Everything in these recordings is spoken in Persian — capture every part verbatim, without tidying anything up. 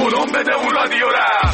بلوم بده اون رادیو را.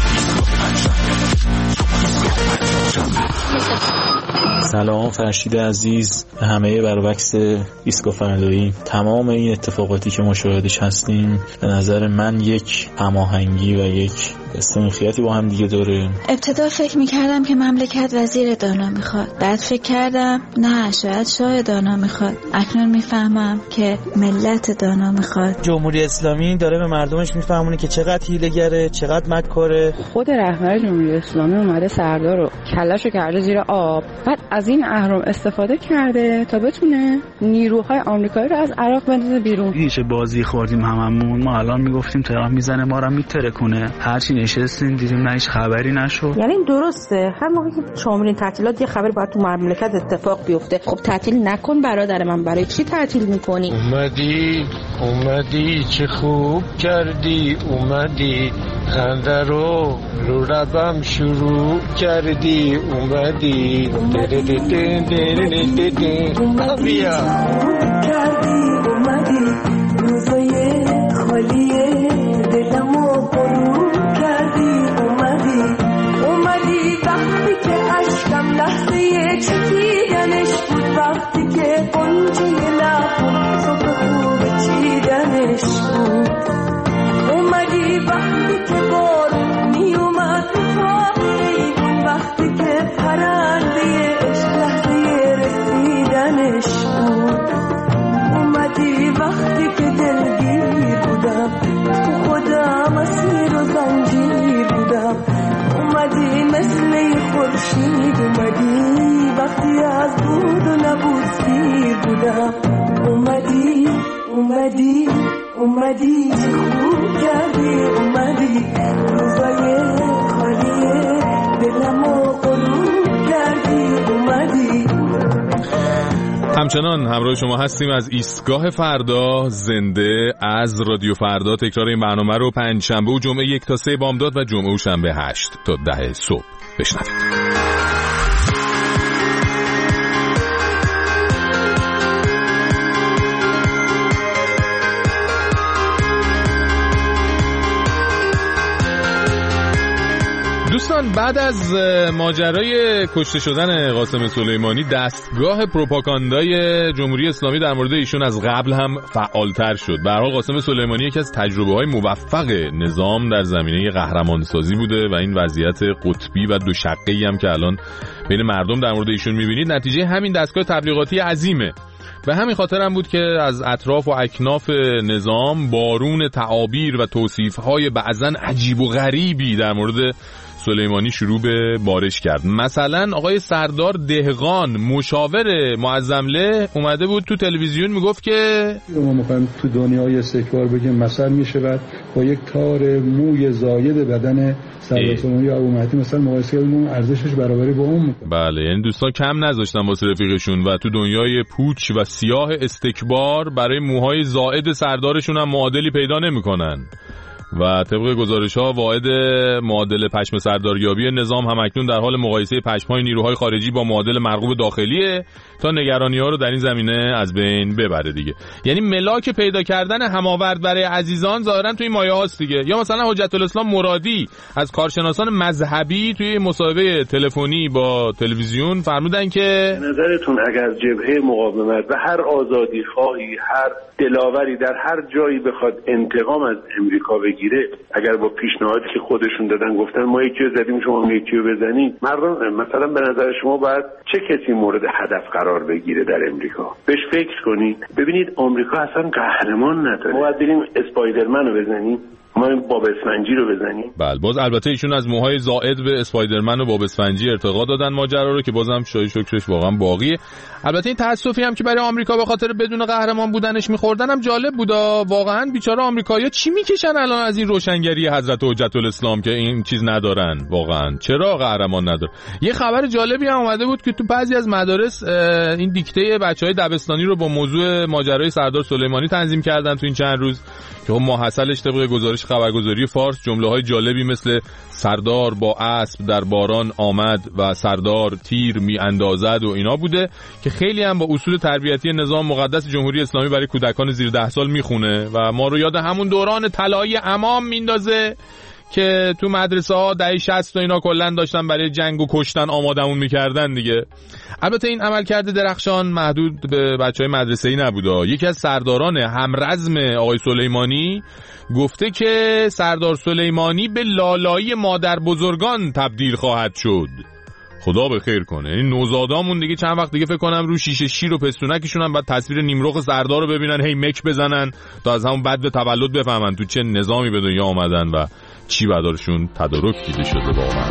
سلام فرشید عزیز، همه بروکس ایسکو فردایی. تمام این اتفاقاتی که ما شاهدش هستیم به نظر من یک هماهنگی و یک استماعیتی با هم دیگه داره. ابتدا فکر میکردم که مملکت وزیر دانا میخواد، بعد فکر کردم نه شاید شاه دانا میخواد، اکنون میفهمم که ملت دانا میخواد. جمهوری اسلامی داره به مردمش میفهمونه که چقدر حیله‌گره، چقدر مکاره. خود رهبر جمهوری اسلامی اومده سردار رو کله‌شو کرده زیر آب، بعد از این اهرم استفاده کرده تا بتونه نیروهای آمریکایی رو از عراق بندازه بیرون. هیچ بازی خوردیم هممون، ما الان میگفتیم تهران میزنه ما رو میترکونه، هرچی نشستیم دیدیم نه هیچ خبری نشد. یعنی درسته هر موقعی که شاملین تعطیلات یه خبری باید تو مملکت اتفاق بیفته. خب تعطیل نکن برادر من، برای چی تعطیل میکنی؟ اومدی اومدی چه خوب کردی، اومدی خنده رو رو ربم شروع کردی، اومدی بیا اومدی روزای خالیه دلمو پرو کردی، اومدی اومدی وقتی که عشقم لحظه چکیدنش بود، وقتی که قنچه لبم صبح خوب چیدنش بود، اومدی وقتی که بارون می اومد تا بیرون، وقتی که پرنده عشق لحظه رسیدنش بود، اومدی وقتی که دلگیر بودم تو خودم اسیر و زنجیر بودم، اومدی مثل خورشید، اومدی وقتی از بود و نبود سیر بودم، اومدی اومدی اومدی چه خوب کردی، اومدی روزای خالیه دلمو غروب کردی، اومدی. همچنان همراه شما هستیم از ایستگاه فردا زنده از رادیو فردا. تکرار این برنامه رو پنجشنبه و جمعه یک تا سه بامداد و جمعه و شنبه هشت تا ده صبح بشنوید. دوستان، بعد از ماجرای کشته شدن قاسم سلیمانی دستگاه پروپاگاندای جمهوری اسلامی در مورد ایشون از قبل هم فعالتر شد. به هر حال قاسم سلیمانی یکی از تجربه‌های موفق نظام در زمینه قهرمانسازی بوده و این وضعیت قطبی و دو شقه‌ای هم که الان بین مردم در مورد ایشون می‌بینید نتیجه همین دستگاه تبلیغاتی عظیمه. به همین خاطر هم بود که از اطراف و اکناف نظام بارون تعابیر و توصیف‌های بعضاً عجیب و غریبی در مورد سلیمانی شروع به بارش کرد. مثلا آقای سردار دهقان مشاور معظمله اومده بود تو تلویزیون میگفت که ما میخوایم تو دنیای استکبار بگیم مثلا میشود با یک تار موی زاید بدن سردار سلیمانی یا ابو مهدی مثلا مقایسه کنیم ارزشش برابری با اون میکنه. بله، یعنی دوستان کم نذاشتن واسه رفیقشون و تو دنیای پوچ و سیاه استکبار برای موهای زائد سردارشون هم معادلی پیدا نمیکنن. و طبق گزارش‌ها واحد معادل پشم سرداریابی نظام هم اکنون در حال مقایسه پشم‌های نیروهای خارجی با معادل مرغوب داخلیه تا نگرانی‌ها رو در این زمینه از بین ببره دیگه. یعنی ملاک پیدا کردن هماورد برای عزیزان ظاهراً توی مایه هاست دیگه. یا مثلا حجت الاسلام مرادی از کارشناسان مذهبی توی مصاحبه تلفنی با تلویزیون فرمودن که نظرتون اگر جبهه مقاومت و هر آزادی خواهی، هر دلاوری در هر جایی بخواد انتقام از امریکا بگیره، اگر با پیشنهادی که خودشون دادن گفتن ما یکی رو زدیم شما یکی رو بزنید، مردم مثلا به نظر شما باید چه کسی مورد هدف قرار بگیره در امریکا؟ بهش فکر کنید. ببینید آمریکا اصلا قهرمان نداره. ما باید بریم اسپایدرمن رو بزنیم، ما این باب اسفنجی رو بزنیم. بله، باز البته ایشون از موهای زائد به اسپایدرمن و باب اسفنجی ارتقا دادن ماجرا رو که بازم شای شکرش واقعا باقیه. البته این تأسفی هم که برای آمریکا به خاطر بدون قهرمان بودنش می‌خوردن هم جالب بودا. واقعا بیچاره آمریکایی‌ها چی میکشن الان از این روشنگری حضرت حجت الاسلام که این چیز ندارن؟ واقعا چرا قهرمان نداره؟ یه خبر جالبی هم اومده بود که تو بعضی از مدارس این دیکته بچهای دبستانی رو با موضوع ماجرای سردار سلیمانی تنظیم کردن تو این چند روز که ماحصلش طبق گزارش بخش خبرگزاری فارس جمله‌های جالبی مثل سردار با اسب در باران آمد و سردار تیر می اندازد و اینا بوده که خیلی هم با اصول تربیتی نظام مقدس جمهوری اسلامی برای کودکان زیر ده سال میخونه و ما رو یاد همون دوران طلایی امام میندازه که تو مدرسه ها دهه شصت و اینا کلا داشتن برای جنگ و کشتن آمادمون میکردن دیگه. البته این عملکرد درخشان محدود به بچهای مدرسه‌ای نبوده. یکی از سرداران همرزم آقای سلیمانی گفته که سردار سلیمانی به لالایی مادر بزرگان تبدیل خواهد شد. خدا به خیر کنه. این نوزادامون دیگه چند وقت دیگه فکر کنم رو شیشه شیر و پستونکشون هم بعد تصویر نیمرخ سردار رو ببینن هی مک بزنن تا از همون بعد به تولد بفهمن تو چه نظامی به دنیا آمدن و چی بدارشون تدارک دیده شده واقعا.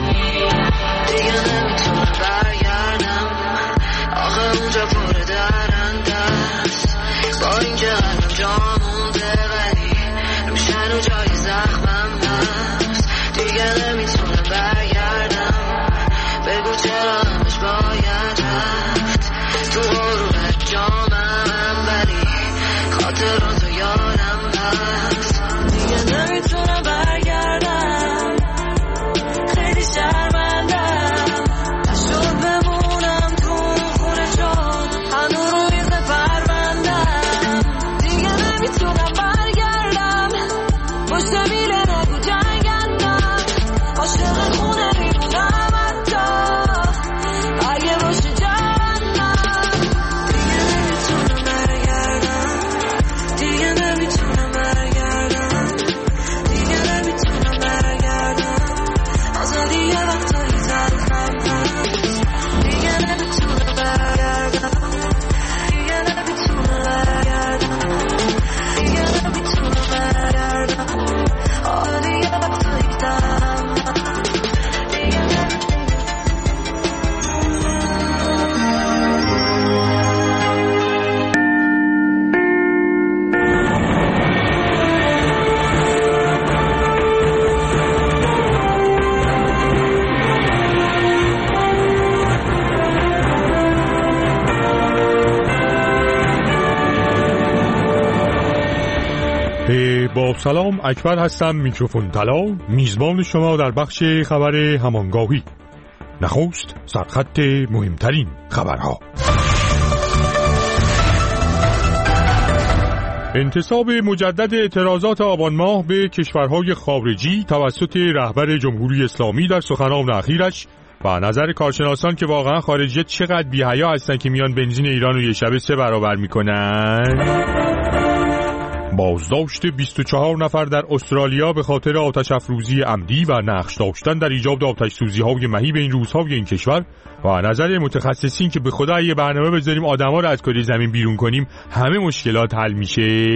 با سلام، اکبر هستم، میکروفون طلا، میزبان شما در بخش خبر همانگاهی. نخست سرخط مهمترین خبرها. انتصاب مجدد اعتراضات آبان ماه به کشورهای خارجی توسط رهبر جمهوری اسلامی در سخنان اخیرش و نظر کارشناسان که واقعا خارجی‌ها چقدر بی‌حیا هستن که میان بنزین ایران رو یه شبه سه برابر میکنن. بازداشت بیست و چهار نفر در استرالیا به خاطر آتش افروزی عمدی و نقش داشتن در ایجاد آتش سوزی‌های مهیب این روزهای این کشور و نظر متخصصین که به خدا یه برنامه بذاریم آدما رو از کره زمین بیرون کنیم همه مشکلات حل میشه.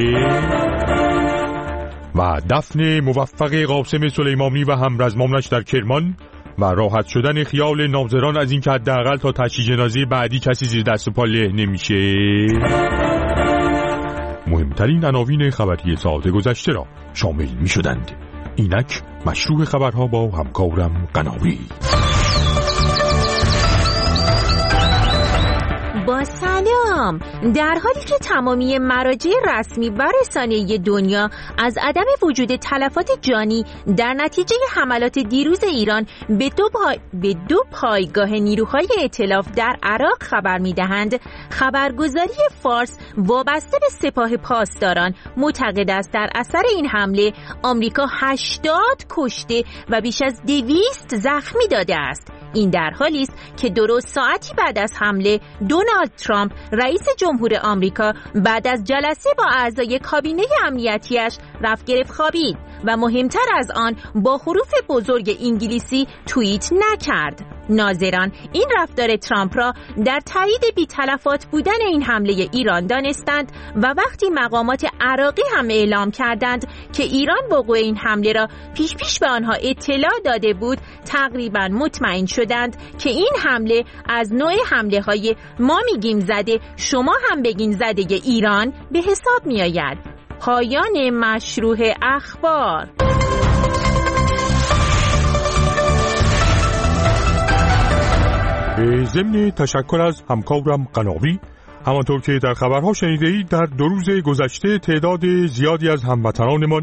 و دفن موفق قاسم سلیمانی و همرزمانش در کرمان و راحت شدن خیال ناظران از این که حداقل تا تشییع جنازه بعدی کسی زیر دست و پا له نمیشه. مهمترین عناوین خبری ساعت گذشته را شامل می شدند. اینک مشروع خبرها با همکارم قناری. با سلام. در حالی که تمامی مراجع رسمی و رسانه‌ای دنیا از عدم وجود تلفات جانی در نتیجه حملات دیروز ایران به دو, پا... به دو پایگاه نیروهای ائتلاف در عراق خبر می‌دهند، خبرگزاری فارس وابسته به سپاه پاسداران معتقد است در اثر این حمله آمریکا هشتاد کشته و بیش از دویست زخمی داده است. این در حالی است که درست ساعتی بعد از حمله دونالد ترامپ رئیس جمهور آمریکا بعد از جلسه با اعضای کابینه امنیتیش رفت گرفت خوابید و مهمتر از آن با حروف بزرگ انگلیسی توییت نکرد. ناظران این رفتار ترامپ را در تایید بی‌تلفات بودن این حمله ایران دانستند و وقتی مقامات عراقی هم اعلام کردند که ایران وقوع این حمله را پیش پیش به آنها اطلاع داده بود، تقریبا مطمئن شدند که این حمله از نوع حمله های ما میگیم زده شما هم بگین زده ایران به حساب می آید. پایان مشروع اخبار. به ضمن تشکر از همکارم قناری، همانطور که در خبرها شنیده‌اید در دو روز گذشته تعداد زیادی از هموطنانمان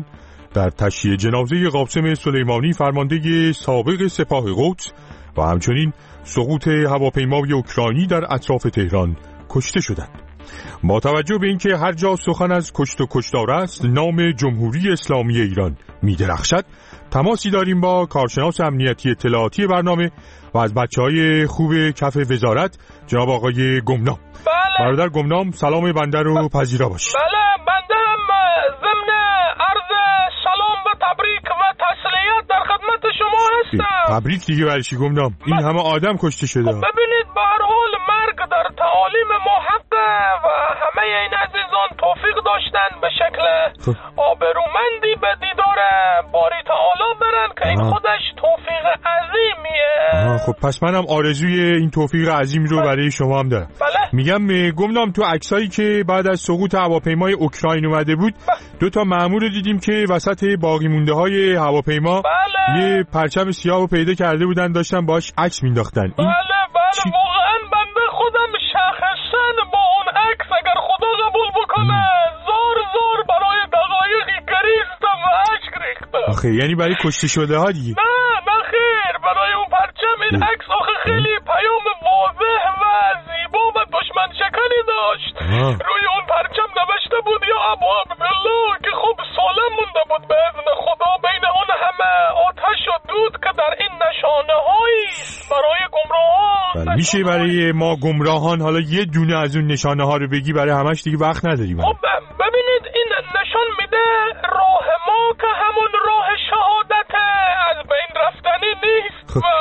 در تشییع جنازه قاسم سلیمانی فرمانده سابق سپاه قدس و همچنین سقوط هواپیمای اوکراینی در اطراف تهران کشته شدند. با توجه به اینکه هر جا سخن از کشت و کشتار است، نام جمهوری اسلامی ایران می‌درخشد، تماسی داریم با کارشناس امنیتی اطلاعاتی برنامه و از بچه‌های خوب کف وزارت، جناب آقای گمنام. بله. برادر گمنام، سلام بنده رو پذیرا باشید. بله، بنده هم ضمن عرض سلام و تبریک و تسلیت در خدمت شما هستم. تبریک دیگه برای چی گمنام؟ این همه آدم کشته شده. ببینید، به هر حال مرگ در تعالیم ما حقه و همه این عزیزان توفیق داشتن به شکل آبرومندی به دیدار باری تعالی برن که این آه. خودش توفیق عظیمیه. آه خب پس منم آرزوی این توفیق عظیم رو برای شما هم دارم. بله. میگم گمنام، تو عکسایی که بعد از سقوط هواپیمای اوکراین اومده بود، دو تا مأمور رو دیدیم که وسط باقی مونده های هواپیما بله. یه پرچم سیاه رو پیدا کرده بودن، داشتن باهاش عکس مینداختن. بله بله چی؟ واقعا بنده خودم شخصا با اون عکس اگر خدا قبول بکنه زار زار برای دقایقی گریستم و اشک ریختم. آخه یعنی برای کشته شده ها دیگه؟ نه نه خیر، برای اون پرچم این عکس آخه خیلی پیام واضح و زیبا و دشمن شکنی داشت. آه. روی اون پرچم نوشته بود یا ابا عبدالله که خب سالم مونده بود به اذن خدا بین اون همه آتش و دود که در این نشانه هایی برای گمراهان. بله. میشه برای ما گمراهان حالا یه دونه از اون نشانه ها رو بگی؟ برای همش دیگه وقت نداریم. خب ببینید، این نشان میده راه ما که همون راه شهادت از بین رفتنی نیست و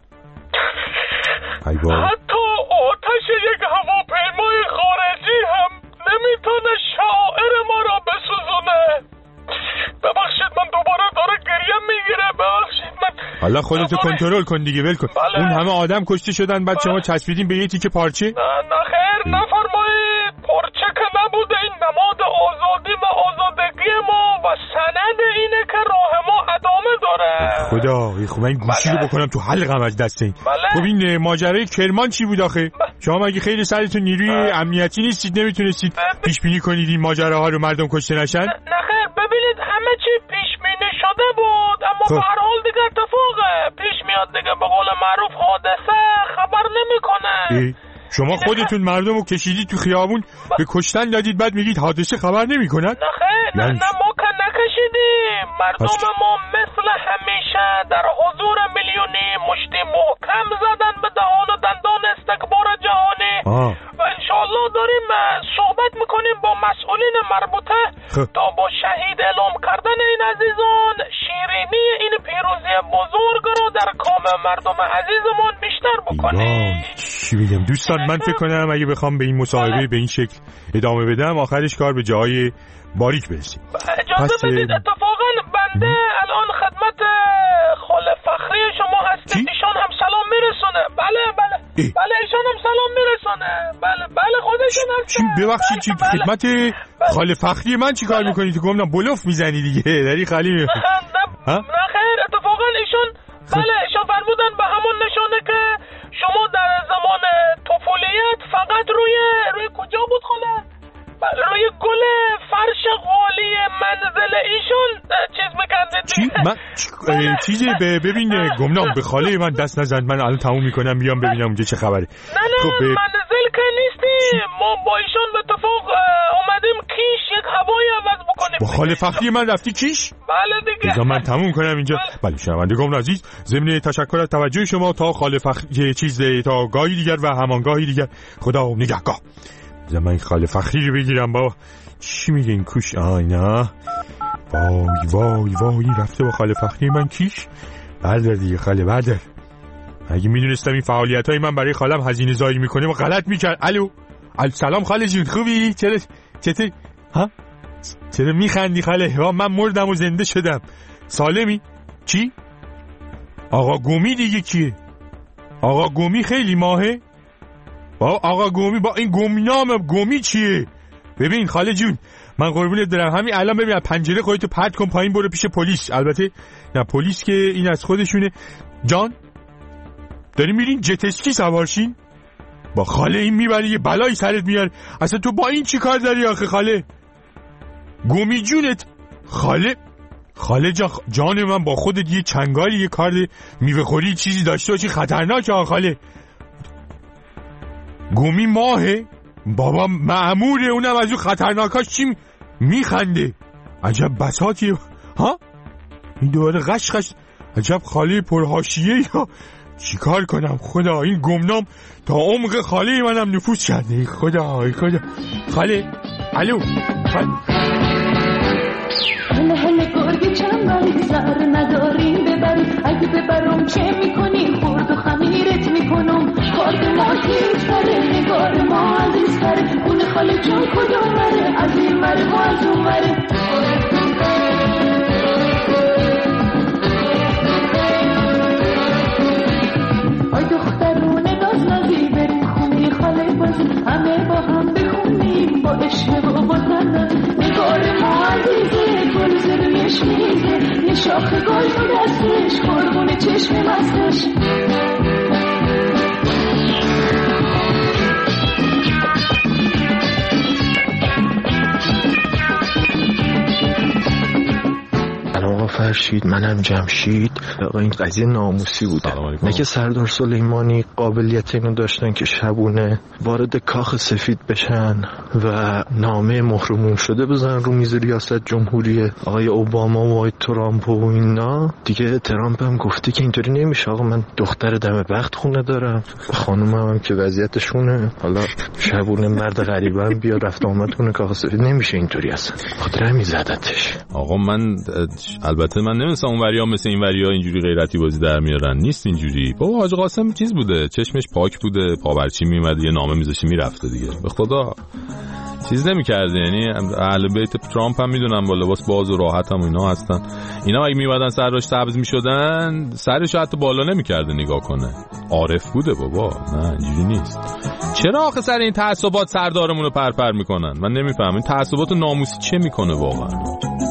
حتی آتش یک هواپیمای خارجی هم نمیتونه شعائر ما را بسوزونه. ببخشید من دوباره داره گریه میگیره، ببخشید من. حالا خودتو کنترل کن دیگه، ول کن. بله. اون همه آدم کشته شدن، بعد شما چسبیدین به یه تیکه پارچه؟ نه نه خیر، نفرمایید. پارچه که نبوده، این نماد آزادی و آزادگی ما و سند اینه که راه ما ادامه داره. خدا، خب من گوشی بله. رو بکنم تو حلقم از دست این. بله. خب این ماجرای کرمان چی بود آخه؟ بله. شما مگه خیلی سرتون نیروی بله. امنیتی نیستید، نمیتونستید بله. پیش بینی کنید این ماجراها رو مردم کشته نشن؟ نه خیر، ببینید همه چی پیش بینی شده بود، اما به هر حال دیگه اتفاقه پیش میاد دیگه. به قول معروف حادثه خبر نمیکنه. شما خودتون مردم رو کشیدید تو خیابون ب... به کشتن دادید، بعد میگید حادثه خبر نمی کند؟ نه خیر، نه, نه ما که نکشیدیم. مردم پس... ما مثل همیشه در حضور میلیونی مشتی محکم زدن به دهان و دندان استکبار جهانی. آه. و انشالله داریم صحبت میکنیم با مسئولین مربوطه خ... تا با شهید اعلام کردن این عزیزان شیرینی این پیروزی بزرگ رو در کام مردم عزیزمون بیشتر بکنیم. چی بگم دوستان، من فکر کنم اگه بخوام به این مصاحبه به این شکل ادامه بدم، آخرش کار به جای باریک برسیم. اجازه پس... بدید اتفاقا بنده م... الان خدمت خاله فخری شما هستم. ایشان هم سلام میرسونه. بله بله اه. بله ایشان هم سلام میرسونه. بله بله خودشون هستن. چی ببخشید چی بله. خدمت بله. خاله فخری من چی کار بله. میکنید؟ گفتم بلوف میزنی دیگه داری خالی می... نه نه خیر، اتفاقا ایشان بله ایشان فرمودن به همون نشانه که شما در زمان طفولیت فقط روی روی کجا بود خاله؟ روی گل فرش قالی منزل ایشون چیز میکردید. چی؟ من چیزی ببین گمنام، به خاله من دست نزن، من الان تموم میکنم بیام ببینم اونجا چه خبره. نه نه خب ب... منزل که نیستیم، ما با ایشون به اتفاق اومدیم کیش یک هوایی عوض بکنیم. با خاله فخری من رفتی کیش؟ بله دیگه. بذار من تموم کنم اینجا. بله شنوندگان عزیز، ضمن تشکر از توجه شما تا خاله فخری چیز تا گاهی دیگر و همانگاهی دیگر، خدا نگهدار. من خاله فخری رو بگیرم. با چی میگه این کوش؟ آینا وای وای وای رفته با خاله فخری من کیش. بردار دیگه خاله بردار. اگه میدونستم این فعالیت های من برای خالم هزینه زایی میکنه و غلط میکرد. الو سلام خاله جون، خوبی؟ چرا چطور ها چرا میخندی خاله؟ من مردم و زنده شدم. سالمی؟ چی؟ آقا گومی دیگه کیه؟ آقا گومی خیلی ماهه؟ با آقا گومی با این گمنام گومی چیه؟ ببین خاله جون، من قربونت دارم همین الان ببین از پنجره خودتو پرت کن پایین، برو پیش پلیس. البته نه پلیس که این از خودشونه. جان داری میرین جت اسکی سوارشین؟ با خاله این میبری یه بلایی سرت میار. اصلا تو با این چی کار داری آخه خاله؟ گومی جونت خاله خاله جان جان من با خودت یه چنگالی یه کار میوه خوری چیزی داشته باشی خطرناکه خاله. گومی ماهه بابا مأموره اونم از اون خطرناکاش چی میخنده. عجب بساطیه ها این دوباره غش غش. عجب خاله پرحاشیه یا چی کار کنم خدا. این گمنام تا عمق خاله منم نفوذ کرده. خدا خدا خاله الو خاله هله هله گرگ چنگالی زهر نداریم ببری اگه ببرم چه میکنی خورد و خمیرت میکنم. کارد ما تیزتره نگار ما عزیزتره اون خاله جان کدوم بره از این بره ما از اون بره. آی دخترونه ناز نازی بریم خونه خاله بازی همه با هم بخونیم با عشق و با تنم. نگار ما عزیزه گل زرویش میزه یه شاخ گل تو دستش قربون چشم مستش. آقا فرشید منم جمشید. آقا این قضیه ناموسی بوده. نه که سردار سلیمانی قابلیت اینو داشتن که شبونه وارد کاخ سفید بشن و نامه مهرموم شده بزن رو میز ریاست جمهوری آقای اوباما و آقای ترامپ و اینا دیگه. ترامپ هم گفته که اینطوری نمیشه آقا من دختر دم بخت خونه دارم خانومم هم که وضعیتشونه حالا شبونه مرد غریبه هم بیا رفت آمد کنه کاخ سفید نمیشه اینطوری اصلا. خاطر همین زدتش. آقا من البته من نمی‌دونم اون وریا مثل این وریا اینجوری غیرتی بازی در میارن. نیست اینجوری. بابا حاج قاسم چیز بوده چشمش پاک بوده پاورچی میومد یه نامه میذاشی میرفته دیگه. به خدا چیز نمی‌کرده. یعنی اهل بیت ترامپ هم میدونن با لباس باز و راحت هم اینا هستن. اینا اگه میومدن سرش سبز میشدن سرش حتی بالا نمی‌کرده نگاه کنه. عارف بوده بابا. نه اینجوری نیست. چرا آخه سر این تعصبات سردارمون رو پرپر میکنن؟ من نمیفهمم این تعصبات ناموسی چه میکنه واقعا.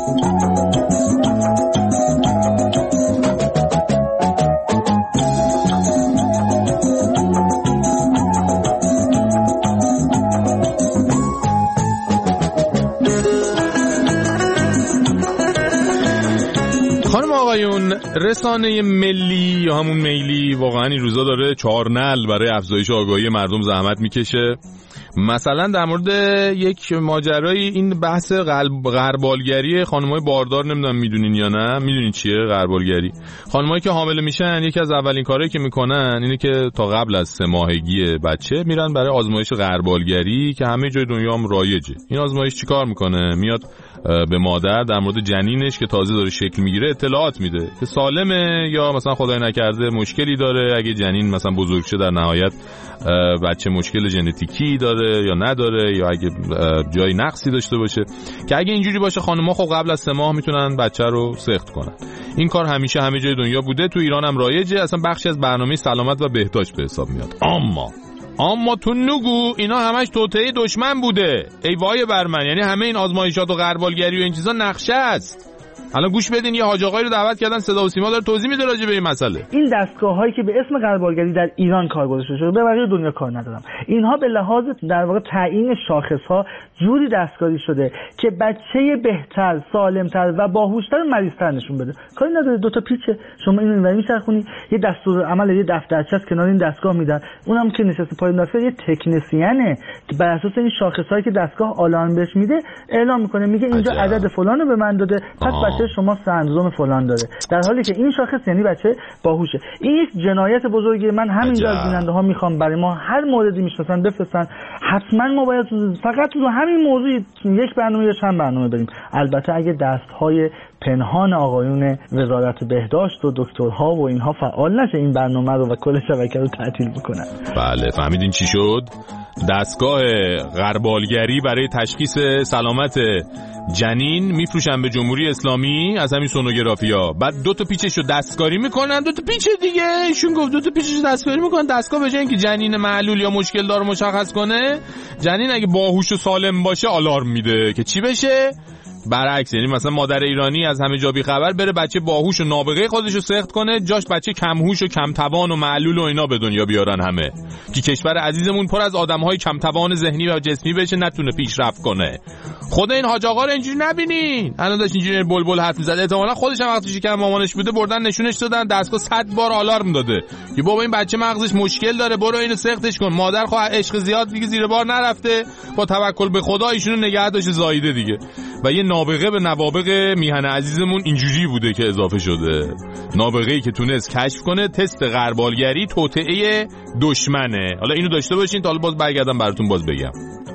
خانم آقایون رسانه ملی یا همون میلی واقعا این روزا داره چهارنعل برای افزایش آگاهی مردم زحمت میکشه. مثلا در مورد یک ماجرای این بحث غربالگری خانمای باردار نمیدونم میدونین یا نه. میدونین چیه غربالگری؟ خانمایی که حامله میشن یکی از اولین کارهایی که میکنن اینه که تا قبل از سه ماهگی بچه میرن برای آزمایش غربالگری که همه جای دنیا هم رایجه. این آزمایش چیکار میکنه؟ میاد به مادر در مورد جنینش که تازه داره شکل میگیره اطلاعات میده که سالمه یا مثلا خدای نکرده مشکلی داره. اگه جنین مثلا بزرگ شه در نهایت بچه مشکل ژنتیکی داره یا نداره یا اگه جای نقصی داشته باشه که اگه اینجوری باشه خانم‌ها خب قبل از سه ماه میتونن بچه رو سخت کنن. این کار همیشه همه جای دنیا بوده. تو ایران هم رایجه. اصلا بخشی از برنامه سلامت و بهداشت به حساب میاد. اما اما تو نگو اینا همش توطئه دشمن بوده. ای وای بر من. یعنی همه این آزمایشات و غربالگری و این چیزا نقشه است. الان گوش بدین یه حاج آقایی رو دعوت کردن صدا و سیما داره توضیح میده راجع به این مسئله. این دستگاه‌هایی که به اسم غربالگری در ایران کار گذاشته شده به بقیه دنیا کار ندارم. اینها به لحاظ در واقع تعیین شاخص‌ها جوری دستکاری شده که بچه بهتر، سالمتر و باهوشتر و مریض‌تر نشون بده. کاری نداره دو تا پیچه شما اینو اینوری میچرخونی یه دستور عمل یه دفترچه است کنار این دستگاه میدن. اونم که نشسته پای دستگاه یه تکنسینه که بر اساس این شاخص‌هایی که دستگاه آلارم بهش میده اعلام میکنه میگه اینجا عجب. عدد فلانو به من داده پس بچه شما سندروم فلان داره در حالی که این شاخص یعنی بچه باهوشه. این یک جنایت بزرگی. من همینجا از بیننده ها میخوام برای ما هر موردی میشناسن بفرستن. حتما ما باید فقط تو همین موضوع یک برنامه یا چند برنامه بریم. البته اگه دستهای پنهان آقایون وزارت بهداشت و دکترها و اینها فعال نشه این برنامه رو و کل شبکه رو تعطیل بکنن. بله فهمیدین چی شد؟ دستگاه غربالگری برای تشخیص سلامت جنین میفروشن به جمهوری اسلامی از همین سونوگرافیا. بعد دو تا پیچشو دستکاری میکنن. دو تا پیچ دیگه ایشون گفت دو تا پیچشو دستکاری میکنن. دستگاه به جای اینکه جنین معلول یا مشکل دار مشخص کنه جنین اگه باهوش و سالم باشه آلارم میده که چی بشه؟ برعکس، یعنی مثلا مادر ایرانی از همه جا بی خبر بره بچه باهوش و نابغه خودشو سخت کنه، جاش بچه کمهوش و کم توان و معلول و اینا به دنیا بیارن همه، که کشور عزیزمون پر از آدم‌های کم توان ذهنی و جسمی بشه نتونه پیشرفت کنه. خود این حاج آقا رو اینجوری نبینین، الان داشت اینجوری بلبل حرف می‌زد، احتمالاً خودش هم وقتی که مامانش بوده بردن نشونش دادن، دستگاه صد بار آلارم داده که بابا این بچه مغزش مشکل داره، برو اینو سختش کن. مادر خو عشق زیاد دیگه زیر بار نرفته، با توکل به خدا ایشونو نگه داشته زایده دیگه. و یه نابغه به نوابغ میهن عزیزمون اینجوری بوده که اضافه شده، نابغه‌ای که تونست کشف کنه تست غربالگری توطئه دشمنه. حالا اینو داشته باشین تا حالا باز برگردم براتون باز بگم.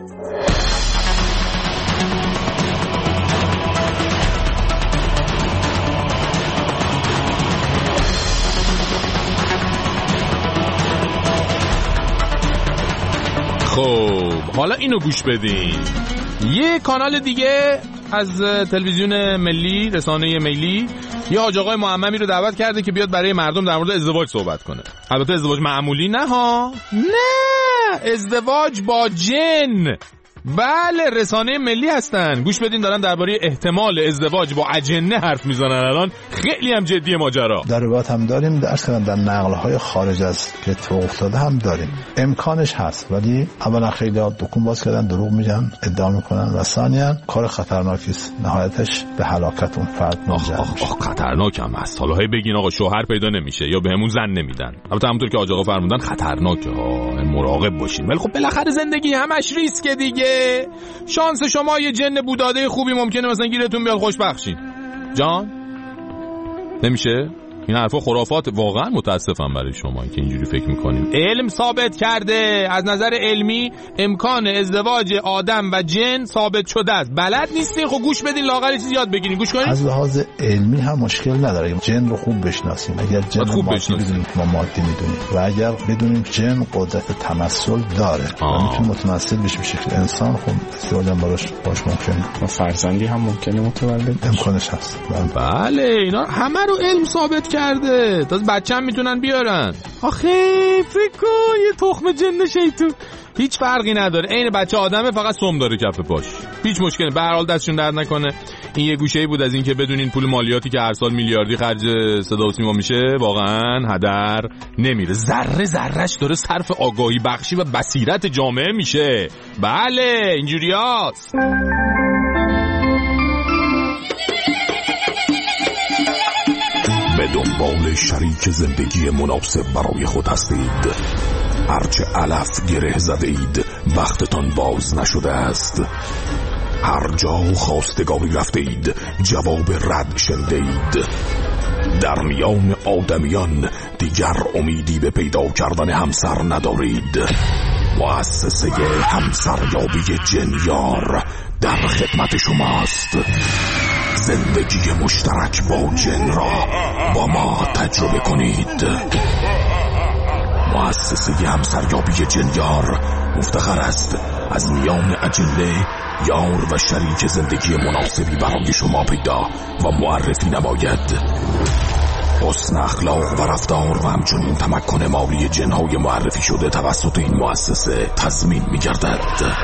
خب حالا اینو گوش بدین. یه کانال دیگه از تلویزیون ملی، رسانه ملی، یه حاج آقای معممی رو دعوت کرده که بیاد برای مردم در مورد ازدواج صحبت کنه. البته ازدواج معمولی نه ها، نه، ازدواج با جن. بله، رسانه ملی هستن. گوش بدین دارن درباره احتمال ازدواج با اجنه حرف میزنن. الان خیلی هم جدی ماجرا. در روایت هم داریم، درس کردن در نقل‌های خارج از که تو افتاده هم داریم. امکانش هست، ولی اولا خیلی ها دکون باز کردن، دروغ میگن، ادعا میکنن و ثانیاً کار خطرناکی است. نهایتش به هلاکت اون فرد منجر میشه. خطرناک هم هست. حالا هی بگین آقا شوهر پیدا نمیشه یا بهمون زن نمیدن. البته همونطور که آقا فرمودن خطرناکه ها، مراقب باشین. ولی خب بالاخره زندگی همش ریسک دیگه. شانس شما یه جن بوداده خوبی ممکنه مثلا گیرتون بیاد خوشبخت شین. جان نمیشه؟ این حرفا خرافات. واقعا متاسفم برای شما که اینجوری فکر میکنین. علم ثابت کرده، از نظر علمی امکان ازدواج آدم و جن ثابت شده است. بلد نیستین؟ خب گوش بدین، لااقل چیزی یاد بگیرین. گوش کنین. از لحاظ علمی هم مشکل نداره جن رو خوب بشناسیم. اگر جن رو مادی بدونیم ما مادی میدونیم و اگر بدونیم جن قدرت تمثل داره و میتونه متمثل بشه به شکل انسان، خب ازدواج هم براش باش ممکنه و فرزندی هم ممکنه متولد امکانش هست. بله اینا همه رو علم ثابت کرده. تا بچه هم میتونن بیارن. آخه فکر کن یه تخم جن شیطون، هیچ فرقی نداره، عین بچه آدمه، فقط سم داره کف پاش. هیچ مشکلی. به هر حال دستشون درد نکنه. این یه گوشه‌ای بود از این که بدونین پول مالیاتی که هر سال میلیاردی خرج صدا و سیما میشه واقعا هدر نمیره. ذره ذرهش داره صرف آگاهی بخشی و بصیرت جامعه میشه. بله اینجوریاست. به دنبال شریک زندگی مناسب برای خود هستید؟ هرچه علف گره زده اید وقتتان باز نشده است. هر جا خواستگاری رفته اید جواب رد شنیده اید. در میان آدمیان دیگر امیدی به پیدا کردن همسر ندارید. مؤسسه همسریابی جنیار در خدمت شماست. زندگی مشترک با جن را با ما تجربه کنید. مؤسسه همسریابی جنیار مفتخر است از میان اجنه یار و شریک زندگی مناسبی برای شما پیدا و معرفی نماید. حسن اخلاق و رفتار و همچنین تمکن مالی جنهای معرفی شده توسط این مؤسسه تضمین می گردد.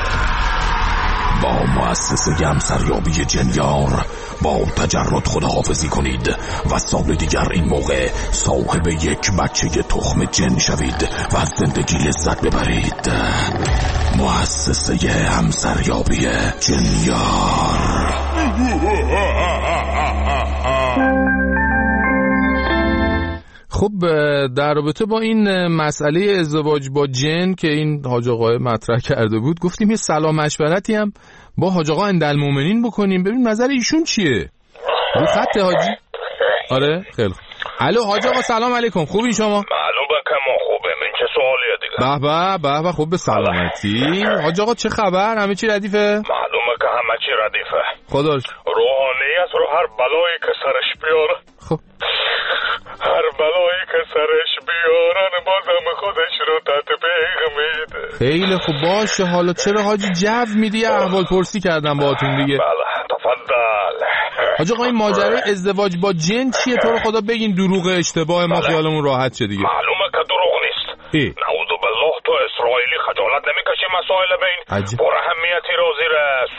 با مؤسسه همسریابی جنیار با تجرد خداحافظی کنید و سال دیگر این موقع صاحب یک بچه تخم جن شوید و از زندگی لذت ببرید. مؤسسه همسریابی جنیار. خب در رابطه با این مسئله ازدواج با جن که این حاج آقا مطرح کرده بود، گفتیم یه سلام مشورتی هم با حاج آقا اندالمومنین بکنیم، ببین نظر ایشون چیه. رو خط حاجی؟ آره خیلی خوب. الو حاج آقا سلام علیکم، خوبی شما؟ معلومه که ما خوبه. من چه سوالیه دیگه؟ به به به به خوب به سلامتی. حاج آقا چه خبر؟ همه چی ردیفه؟ معلومه که همه چی ردیفه. خدا روحانیت رو هر بلایی که سرش بیاره، خب هر بلایی که سرش بیارن بازم خودش رو تطبیق میده. خیلی خوب باشه. حالا چرا حاجی جو میدی؟ احوال پرسی کردم باهاتون دیگه. بله تفضل. حاج آقا این ماجرای ازدواج با جن چیه؟ تو رو خدا بگین دروغ اشتباه ما خیالمون راحت شه دیگه. معلومه که دروغ نیست. نعوذ بالله تو اسرائیلی خجالت نمیکشی مسائل بین پر اهمیتی رو زیر سوال میبری.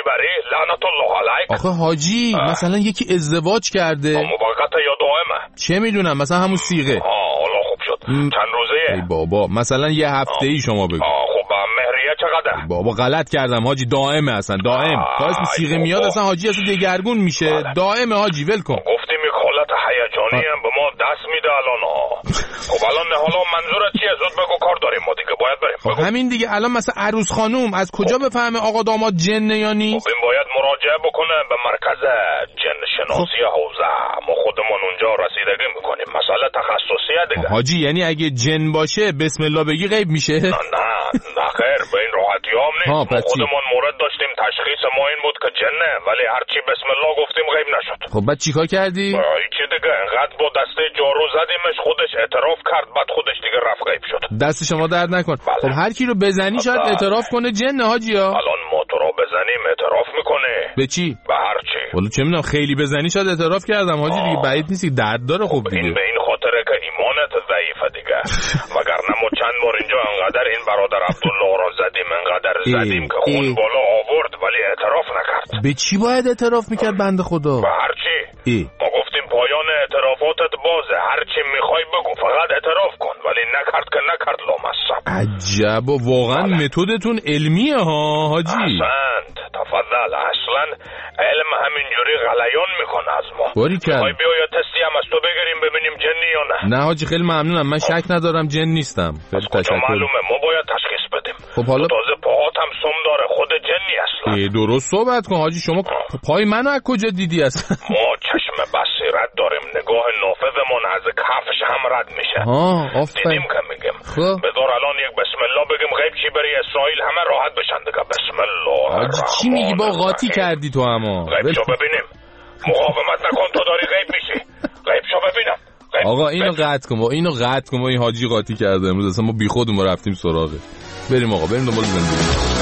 میبری لعنت الله علیک. آخه حاجی اه. مثلا یکی ازدواج کرده موقته یا دائمه چه میدونم مثلا همون صیغه. آه حالا خوب شد م... چند روزه؟ ای بابا مثلا یه هفته ای شما بگو. آه خب مهریه چقدر؟ بابا غلط کردم حاجی دائمه اصلا دائم تا اسم صیغه میاد اصلا حاجی اصلا دگرگون میشه بله. دائمه حاجی ول کن. گفتیم یک حالت هیجانی هم به ما دست میده الان ها. خب الان حالا منظورت چیه؟ زود بگو کار داریم ما دیگه باید بریم. خب همین دیگه الان مثلا عروس خانوم از کجا بفهمه آقا داماد جنه یا نیست؟ خب این باید مراجعه بکنه به مرکز جن شناسی خب. حوزه ما خودمون اونجا رسیدگی میکنیم مسئله تخصصیه دیگه. حاجی یعنی اگه جن باشه بسم الله بگی غیب میشه؟ نه نه نه خیر به این راحتی هم نیست. ما خودمون مورد داشتیم تشخیص ما این بود که جنه ولی هرچی بسم الله گفتیم غیب نشد. خب بعد چیکار کردی؟ چی دیگه انقدر با دسته جارو زدیمش خودش اعتراف کرد بعد خودش دیگه رفت غیب شد. دست شما درد نکن. بله. خب هر کی رو بزنی شاید اعتراف کنه جن حاجیا. الان ما تو رو بزنیم اعتراف میکنه. به چی؟ به هر چی. والا چه میدونم خیلی بزنی شاید اعتراف کردم حاجی دیگه بعید نیست درد داره. خب دیگه این به این خاطره که ایمانت ضعیفه دیگه. وگرنه ما چند بار اینجا انقدر این برادر عبدالله را زدیم انقدر زدیم که خون بالا آورد ولی اعتراف نکرد. به چی باید اعتراف میکرد بنده خدا؟ به هر چی. ما گفتیم پایان اعترافاتت بازه هر چی میخوای بگو فقط اعتراف کن ولی نکرد که نکرد لامصب. عجب و واقعا متدتون علمیه ها حاجی. احسنت تفضل. اصلا علم همینجوری غلیان میکنه از ما. میخوای بیا یا تستی هم از تو بگیریم ببینیم جنی یا نه؟ نه حاجی خیلی ممنونم من شک ندارم جن نیستم. خیلی تشکر. معلومه ما باید تشخیص بدیم. خب حالا تازه پاهات هم سم داره خود جنی اصلا. ای درست صحبت کن حاجی شما آه. پای منو از کجا دیدی اصلا؟ ما چشم بصیرت داریم نگاه نافذمون از کفش هم رد میشه. ها آفرین. دیدیم که میگیم. خب بذار الان یک بسم الله بگیم غیب چی بری اسرائیل همه راحت بشن دیگه. بسم الله. حاجی چی میگی با قاطی کردی تو اما؟ غیب شو ببینیم. مقاومت نکن تو داری غیب میشی. غیب شو ببینم. آقا اینو قطع کن با اینو قطع کن با این حاجی قاطی کرده امروز اصلا ما بیخودمون رفتیم سراغه. بریم آقا بریم دنبال زندگی.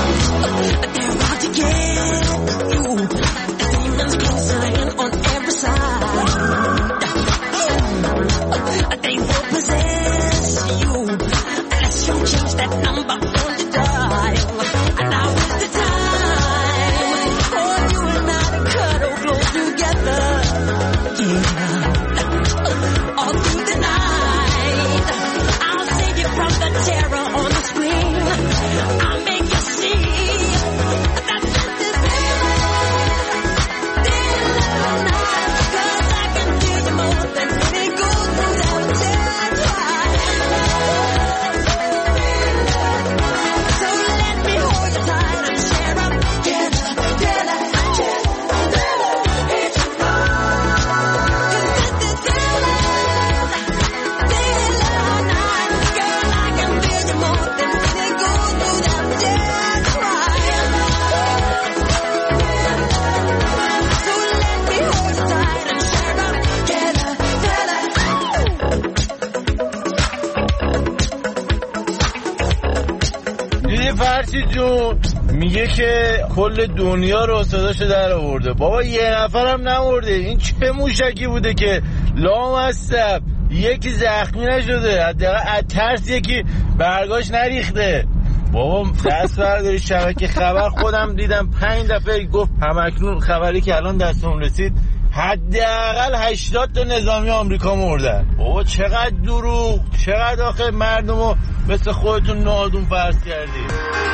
میگه که کل دنیا رو صداشو در آورده. بابا یه نفرم نمورده. این چه موشکی بوده که لامصب یکی زخمی نشده حداقل از ترس یکی برگاش نریخته. بابا دست برداری شبکه خبر خودم دیدم پنج دفعه گفت همکنون خبری که الان دستمون رسید حداقل هشتاد تا نظامی آمریکا مردن. بابا چقدر دروغ چقدر آخه مردمو مثل خودتون نادون فرض کردید.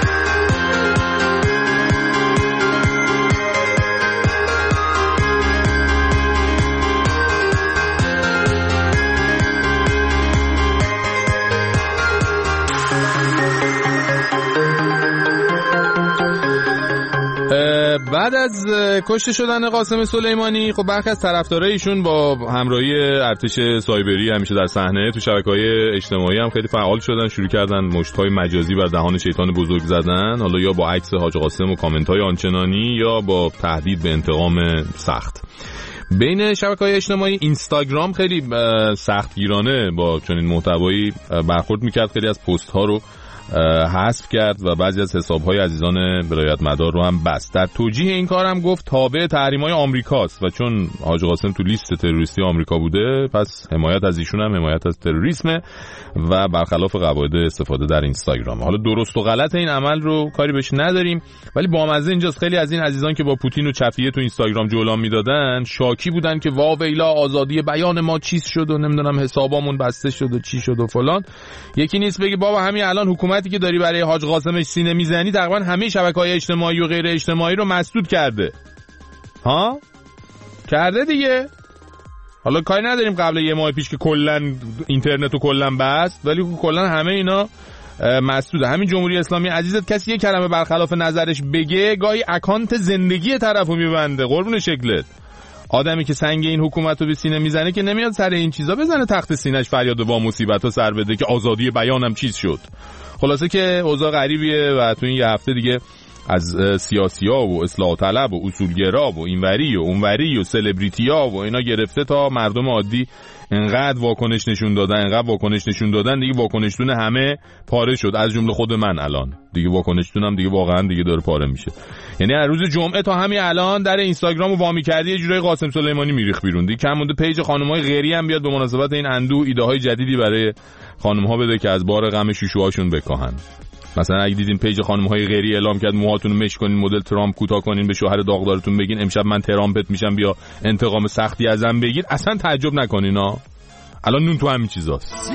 بعد از کشته شدن قاسم سلیمانی خب برخی از طرفدارای ایشون با همراهی ارتش سایبری همیشه در صحنه تو شبکه‌های اجتماعی هم خیلی فعال شدن، شروع کردن مشت‌های مجازی بر دهان شیطان بزرگ زدن، حالا یا با عکس حاج قاسم و کامنت‌های آنچنانی یا با تهدید به انتقام سخت. بین شبکه‌های اجتماعی اینستاگرام خیلی سختگیرانه با چنین محتوایی برخورد می‌کرد، خیلی از پست‌ها رو حذف کرد و بعضی از حساب‌های عزیزان ولایت مدار رو هم بست. در توجیه این کار هم گفت تابع تحریم‌های آمریکاست و چون حاج قاسم تو لیست تروریستی آمریکا بوده پس حمایت از ایشون هم حمایت از تروریسم و برخلاف قواعد استفاده در اینستاگرام. حالا درست و غلط این عمل رو کاری بهش نداریم، ولی بامزه اینجاست خیلی از این عزیزان که با پوتین و چفیه تو اینستاگرام جولان میدادن شاکی بودن که وا ویلا آزادی بیان ما چیز شد و نمیدونم حسابامون بسته شد و چی شد و فلان. یکی نیست بگه بابا همین الان حکومتی که داری برای حاج قاسمش سینه میزنی تقریبا همه شبکه‌های اجتماعی و غیر اجتماعی رو مسدود کرده. ها؟ کرده دیگه. حالا کاری نداریم قبل یه ماه پیش که کلا اینترنت رو کلا بست، ولی کلا همه اینا مسدوده. همین جمهوری اسلامی عزیزت کسی یه کلمه برخلاف نظرش بگه گاهی اکانت زندگی طرفو میبنده. قربون شکلت. آدمی که سنگ این حکومت رو به سینه میزنه که نمیاد سر این چیزا بزنه تخت سینه‌اش فریاد و مصیبت ها سر بده که آزادی بیانم چیز شد. خلاصه که اوضاع غریبیه و تو این یه هفته دیگه از سیاسی‌ها و اصلاح طلب و اصولگرا و اینوری و اونوری و سلبریتی‌ها و اینا گرفته تا مردم عادی انقدر واکنش نشون دادن انقدر واکنش نشون دادن دیگه واکنشتون همه پاره شد، از جمله خود من. الان دیگه واکنشتونم دیگه واقعا دیگه داره پاره میشه. یعنی از روز جمعه تا همین الان در اینستاگرامو وامی کردی یه جورای قاسم سلیمانی میریخ بیرون. دیگه کم مونده پیج خانم‌های غیری هم بیاد به مناسبت این اندوه ایده‌های جدیدی برای خانم‌ها بده که از بار غم شیشوهاشون بکاهن. مثلا اگه دیدین پیج خانم‌های غیری اعلام کرد موهاتون رو مش کنین مدل ترامپ کوتاه کنین به شوهر داغدارتون بگین امشب من ترامپت میشم بیا انتقام سختی ازم بگیر، اصلا تعجب نکنین ها. الان نون تو همین چیزاست.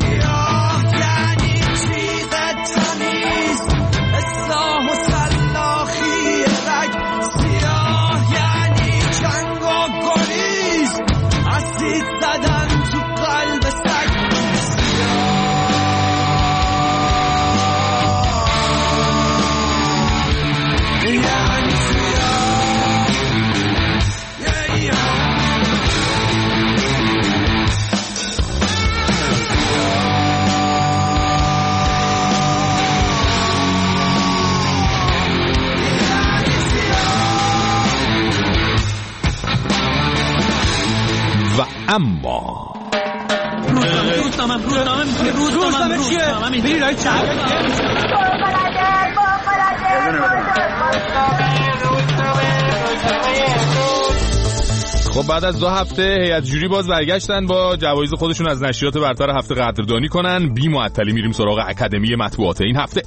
اما روزنامه روزنامه روزنامه چیه؟ بری رای چه؟ خب بعد از دو هفته هیئت جوری باز برگشتن با جوایز خودشون از نشریات برتر هفته قدردانی کنن. بی معطلی میریم سراغ اکادمی مطبوعات این هفته.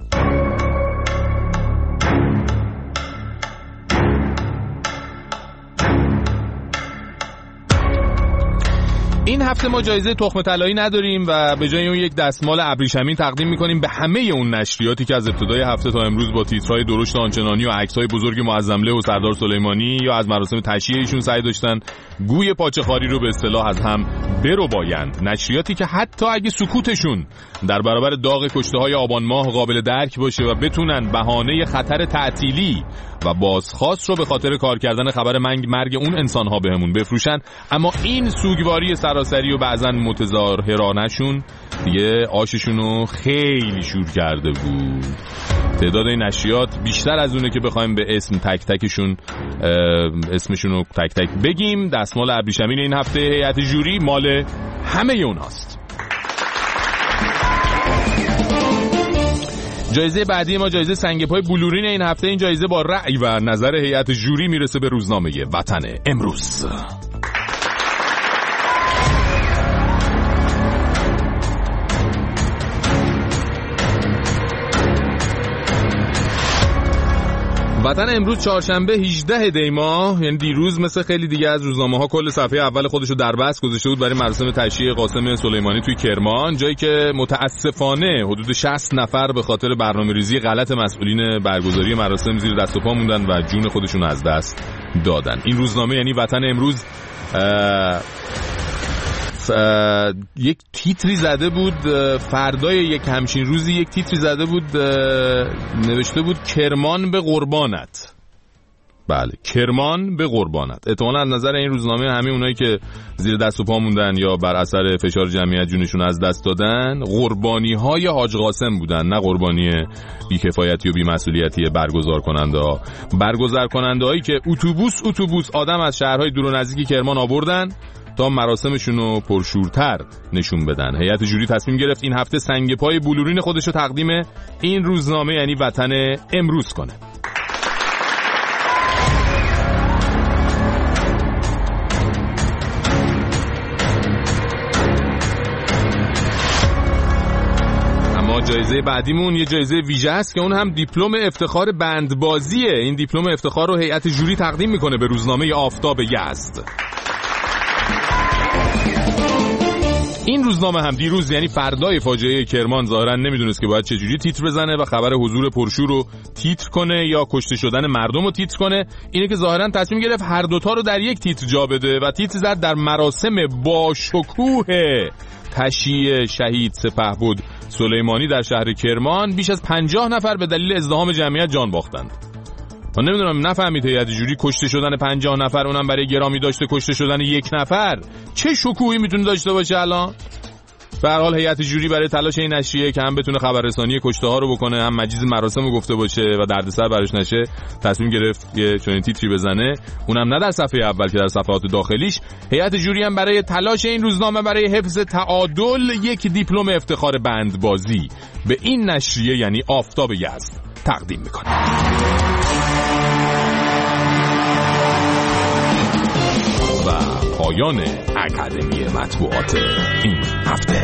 این هفته ما جایزه تخم طلایی نداریم و به جای اون یک دستمال ابریشمین تقدیم میکنیم به همه اون نشریاتی که از ابتدای هفته تا امروز با تیترهای درشت آنچنانی و عکس‌های بزرگ معظمله و سردار سلیمانی یا از مراسم تشییع ایشون سعی داشتن گوی پاچه‌خواری رو به اصطلاح از هم بربایند. نشریاتی که حتی اگه سکوتشون در برابر داغ کشته‌های آبان ماه قابل درک باشه و بتونن بهانه خطر تعطیلی و بازخواست رو به خاطر کار کردن خبر مرگ اون انسان‌ها بهمون بفروشن، اما این سوگواری سراسری و بعضن متظاهرانشون دیگه آششون رو خیلی شور کرده بود. تعداد این نشریات بیشتر از اونه که بخوایم به اسم تک تکشون اسمشون رو تک تک بگیم. دستمال ابریشمین این هفته هیئت جوری مال همه اوناست. جایزه بعدی ما جایزه سنگ پای بلورین این هفته. این جایزه با رأی و نظر هیئت جوری میرسه به روزنامه وطن امروز. وطن امروز چهارشنبه هجدهم دی ماه، یعنی دیروز مثل خیلی دیگه از روزنامه‌ها کل صفحه اول خودشو در بست گذاشته بود برای مراسم تشییع قاسم سلیمانی توی کرمان، جایی که متاسفانه حدود شصت نفر به خاطر برنامه‌ریزی غلط مسئولین برگزاری مراسم زیر دست و پا موندن و جون خودشون از دست دادن. این روزنامه یعنی وطن امروز یک تیتری زده بود فردای یک همچین روزی، یک تیتری زده بود نوشته بود کرمان به قربانت. بله، کرمان به قربانت. احتمالاً از نظر این روزنامه همه اونایی که زیر دست و پا موندن یا بر اثر فشار جمعیت جونشون از دست دادن قربانی های حاج قاسم بودن، نه قربانی بیکفایتی و بی‌مسئولیتی برگزار کننده ها. برگزار کننده هایی که اتوبوس اتوبوس آدم از شهرهای دور و نزدیک کرمان آوردن تا مراسمشون رو پرشورتر نشون بدن. هیئت جوری تصمیم گرفت این هفته سنگ پای بلورین خودش رو تقدیم این روزنامه یعنی وطن امروز کنه. جایزه بعدیمون یه جایزه ویژه است که اون هم دیپلم افتخار بندبازیه. این دیپلم افتخار رو هیئت جوری تقدیم میکنه به روزنامه آفتاب یزد. این روزنامه هم دیروز یعنی فردای فاجعه کرمان ظاهرا نمیدونست که باید چجوری تیتر بزنه و خبر حضور پرشور رو تیتر کنه یا کشته شدن مردم رو تیتر کنه. اینه که ظاهرا تصمیم گرفت هر دوتا رو در یک تیتر جا بده و تیتر زد در مراسم با شکوه تشییع شهید سپهبد سلیمانی در شهر کرمان بیش از پنجاه نفر به دلیل ازدحام جمعیت جان باختند. من نمیدونم نفهمید هیئت جوری کشته شدن پنجاه نفر اونم برای گرامی داشته کشته شدن یک نفر چه شکوهی میتونه داشته باشه الان؟ به هر حال هیئت جوری برای تلاش این نشریه که هم بتونه خبررسانی کشته ها رو بکنه هم مجیز مراسم رو گفته باشه و دردسر براش نشه تصمیم گرفت یه چنین تیتری بزنه، اونم نه در صفحه اول که در صفحات داخلیش. هیئت جوری هم برای تلاش این روزنامه برای حفظ تعادل یک دیپلم افتخار بندبازی به این نشریه یعنی آفتاب یزد تقدیم میکنه. و پایان اکادمی مطبوعات این هفته.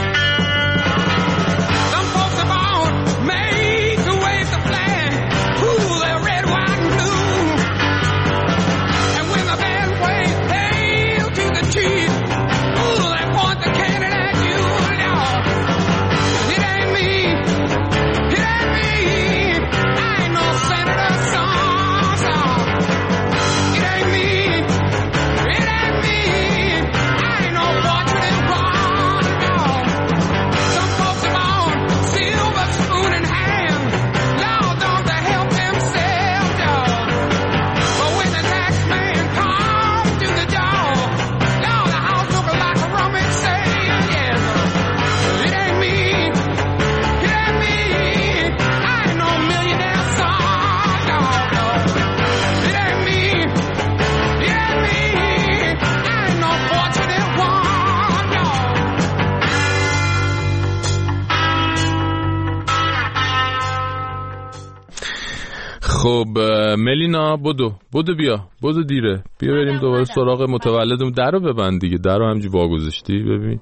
خب ملینا بدو بدو بیا بدو دیره بیا بریم دوباره سراغ متولدم. در رو ببند دیگه، در رو همجی واگذاشتی ببین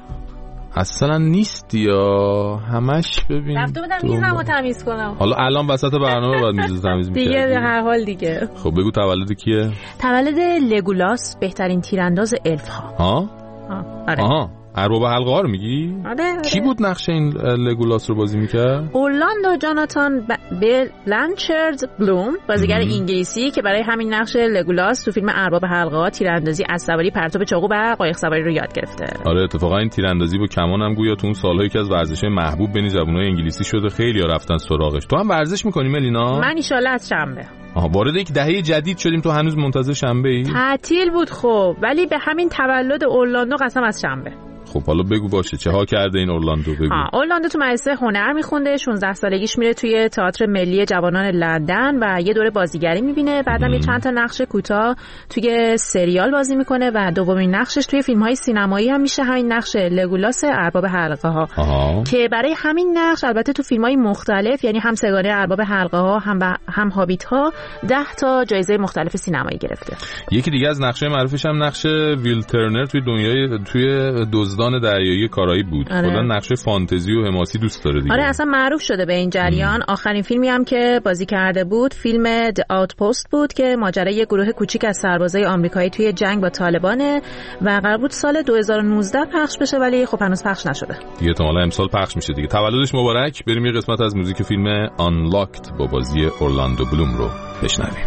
اصلا نیستی یا همش ببین رفته بودم میزم رو تمیز کنم. حالا الان وسط برنامه باید میز تمیز میکردی دیگه به هر حال دیگه. خب بگو تولد کیه؟ تولد لگولاس، بهترین تیرانداز الف ها. ها؟ آره. آها ارباب حلقه ها رو میگی؟ آره, آره. کی بود نقش این لگولاس رو بازی میکرد؟ اورلاندو جاناتان ب... بلانچارد بلوم، بازیگر انگلیسی که برای همین نقش لگولاس تو فیلم ارباب حلقه ها تیراندازی، اسبسواری، پرتاب چاقو و قایق سواری رو یاد گرفته. آره اتفاقا این تیراندازی با کمان هم گویا تو اون سال‌ها یکی از ورزش‌های محبوب بین زبون‌های انگلیسی شده، خیلی‌ها رفتن سراغش. تو هم ورزش می‌کنی ملینا؟ من ان شاءالله از شنبه. آها وارد یک دهه جدید شدیم، تو هنوز منتظر شنبه ای؟ تعطیل بود خب، ولی به همین تولد اورلاندو قسم از شنبه. خب حالا بگو باشه چه ها کرده این اورلاندو؟ بگو. ها اورلاندو تو مدرسه هنر میخونده، شانزده سالگیش میره توی تئاتر ملی جوانان لندن و یه دوره بازیگری میبینه، بعدم یه چند تا نقش کوتاه توی سریال بازی میکنه و دومین نقشش توی فیلم‌های سینمایی هم میشه همین نقش لگولاس ارباب حلقه ها آها. که برای همین نقش البته تو فیلم‌های مختلف، یعنی هم سگانه ارباب حلقه ها هم با هم هابیت ها، ده تا جایزه مختلف سینمایی گرفته. یکی دیگه از نقشه معروفش هم نقش ویل ترنر توی دنیای توی دزدان دریایی کارائیب بود. آره. کلا نقشه فانتزی و حماسی دوست داره دیگه. آره اصلا معروف شده به این جریان. ام. آخرین فیلمی هم که بازی کرده بود فیلم The Outpost بود که ماجرای یک گروه کوچیک از سربازای آمریکایی توی جنگ با طالبانه و قرار بود سال دو هزار و نوزده پخش بشه ولی خب هنوز پخش نشده. دیگه احتمالاً امسال پخش میشه دیگه. تولدش مبارک. بریم یه قسمت از موزیک فیلم Unlocked با بازی اورلاندو بلوم رو بشنویم.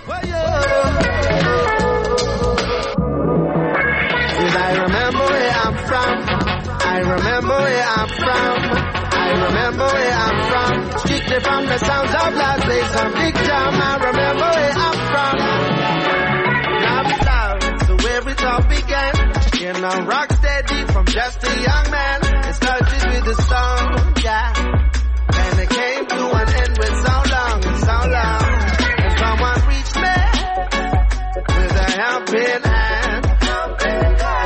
I remember where I'm from. I remember where I'm from. Strictly from the sounds of Las Vegas and Big Jam. I remember where I'm from. Love is love, so where it all began. You know, rock steady from just a young man. It started with a song, yeah. And it came to an end with so long and so long. And someone reached me with a helping hand.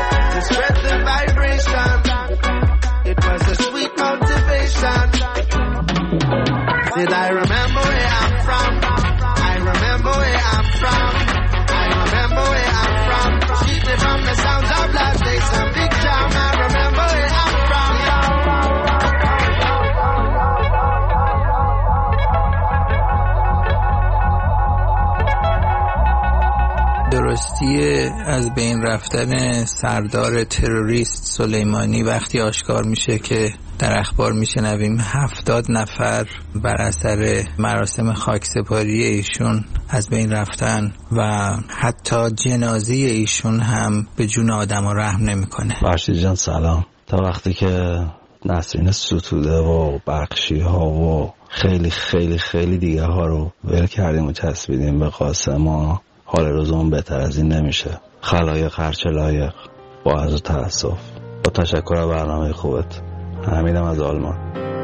درستی از بین رفتن سردار تروریست سلیمانی وقتی آشکار میشه که در اخبار میشنویم هفتاد نفر بر اثر مراسم خاکسپاری ایشون از بین رفتن و حتی جنازه ایشون هم به جون آدم ها رحم نمیکنه. فرشید جان سلام. تا وقتی که نسرین ستوده و بخشی ها و خیلی خیلی خیلی دیگه ها رو ول کردیم و چسبیدیم به قاسم ها، حال روزمون بهتر از این نمیشه. خلایق هرچه لایق، با عرض و تأسف. با تشکر از برنامه خوبت. حمیدم از آلمان.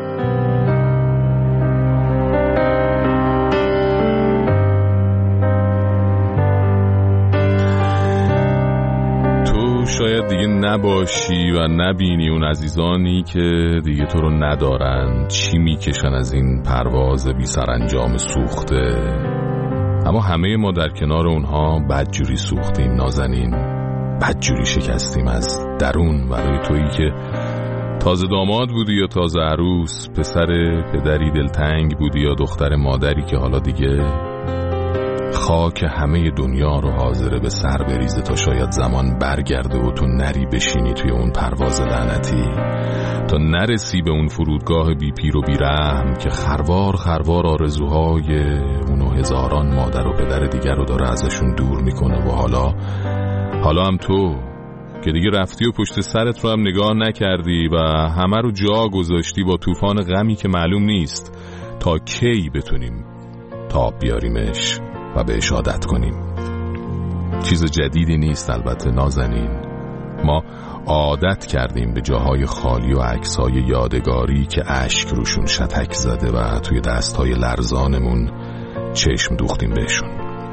تو شاید دیگه نباشی و نبینی اون عزیزانی که دیگه تو رو ندارن چی میکشن از این پرواز بی سرانجام سوخته، اما همه ما در کنار اونها بدجوری سوختیم نازنین، بدجوری شکستیم از درون برای تویی که تازه داماد بودی یا تازه عروس، پسر پدری دلتنگ بودی یا دختر مادری که حالا دیگه خاک همه دنیا رو حاضره به سر بریزه تا شاید زمان برگرده و تو نری بشینی توی اون پرواز لعنتی، تا نرسی به اون فرودگاه بی پیر و بی رحم که خروار خروار آرزوهای اونو هزاران مادر و پدر دیگر رو داره ازشون دور میکنه. و حالا حالا هم تو که دیگه رفتی و پشت سرت رو هم نگاه نکردی و همه رو جا گذاشتی با طوفان غمی که معلوم نیست تا کی بتونیم تاب بیاریمش و بهش عادت کنیم. چیز جدیدی نیست البته نازنین، ما عادت کردیم به جاهای خالی و عکس‌های یادگاری که اشک روشون شتک زده و توی دست‌های لرزانمون چشم دوختیم بهشون.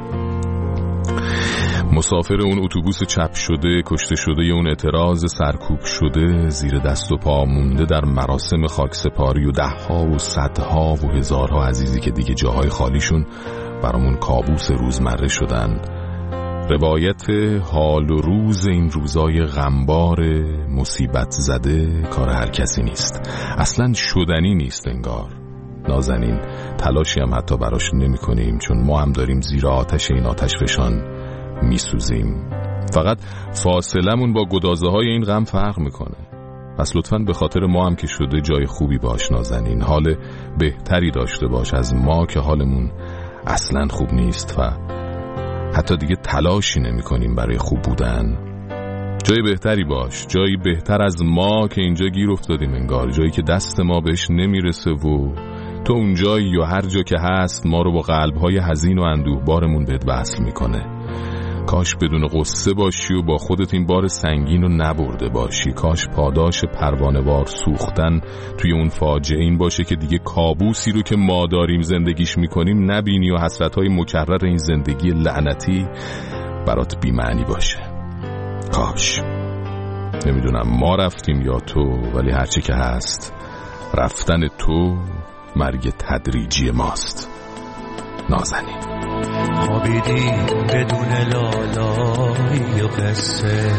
مسافر اون اتوبوس چپ شده، کشته شده اون اعتراض سرکوب شده، زیر دست و پا مونده در مراسم خاکسپاری و ده‌ها و صدها و هزارها عزیزی که دیگه جاهای خالیشون برامون کابوس روزمره شدن. روایت حال و روز این روزای غمبار مصیبت زده کار هر کسی نیست، اصلا شدنی نیست انگار نازنین. تلاشی هم حتی براش نمی کنیم چون ما هم داریم زیر آتش این آتش فشان می سوزیم. فقط فاصلمون با گدازه های این غم فرق میکنه. پس لطفاً به خاطر ما هم که شده جای خوبی باش نازنین، حال بهتری داشته باش از ما که حالمون اصلا خوب نیست و حتی دیگه تلاشی نمی کنیم برای خوب بودن. جای بهتری باش، جایی بهتر از ما که اینجا گیر افتادیم انگار، جایی که دست ما بهش نمیرسه و تو اونجایی یا هر جا که هست ما رو با قلبهای حزین و اندوه بارمون بهت وصل میکنه. کاش بدون قصه باشی و با خودت این بار سنگین رو نبرده باشی. کاش پاداش پروانه‌وار سوختن توی اون فاجعه این باشه که دیگه کابوسی رو که ما داریم زندگیش میکنیم نبینی و حسرت‌های مکرر این زندگی لعنتی برات بی‌معنی باشه. کاش. نمیدونم ما رفتیم یا تو، ولی هرچی که هست رفتن تو مرگ تدریجی ماست نازنین. خوابیدی بدون لالای و قصه،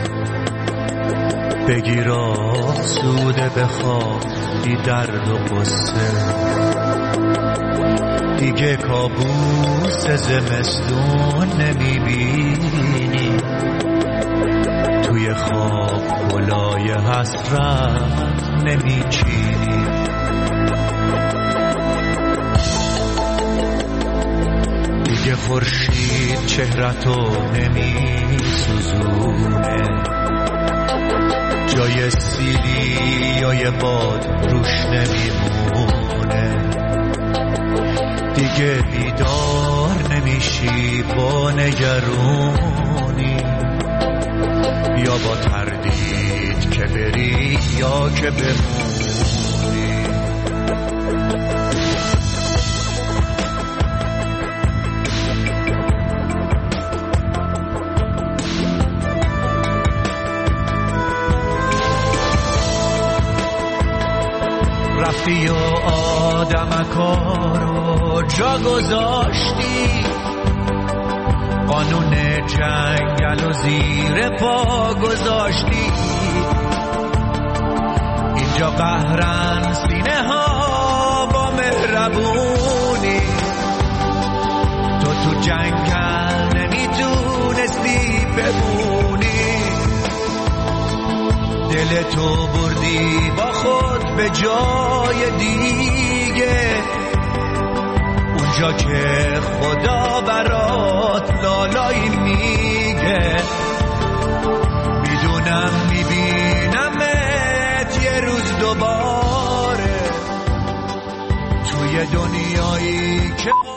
بگیر آسوده بخوابی درد و قصه، دیگه کابوس زمستون نمیبینی، توی خواب گلای حسرت نمیچینی. دیگه خورشید چهرتو نمی سوزونه، جای سیلی یا یه باد روش نمیمونه، دیگه بیدار نمیشی با نگرونی یا با تردید که بری یا که بمونی. رفتی و آدمکا رو جا گذاشتی، قانون جنگل و زیر پا گذاشتی، اینجا قهرن سینه ها با مهربونی، تو تو جنگل نمیتونی که تو بردی با خود به جای دیگه، اونجا که خدا برات لالایی میگه. میدونم میبینمت یه روز دوباره توی دنیایی که